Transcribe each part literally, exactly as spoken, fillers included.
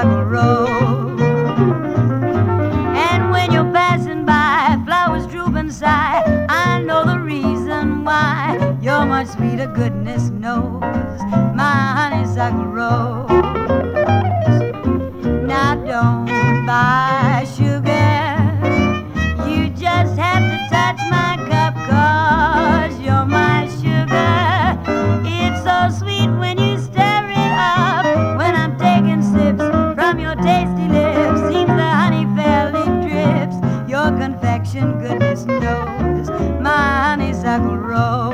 honeysuckle rose. And when you're passing by, flowers droop and sigh. I know the reason why. You're much sweeter, goodness knows, my honeysuckle rose. Now don't buy sugar, you just have to touch my cup, 'cause you're my sugar. It's so sweet when you stir it up. When I'm taking sips from your tasty lips, seems the honey fairly drips. Your confection, goodness knows, my honeysuckle rose.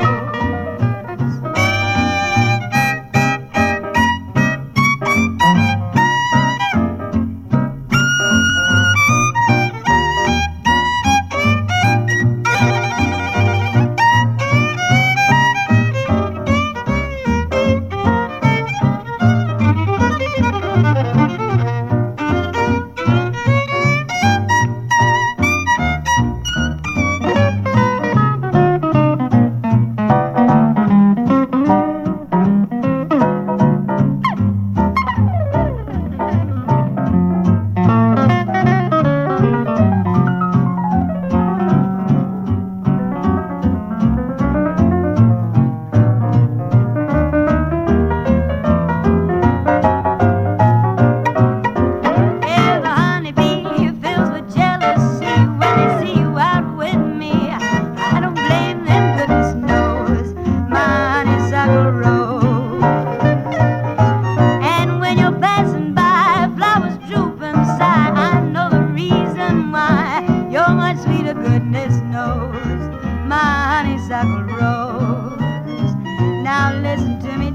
Goodness knows, my honeysuckle rose. Now listen to me,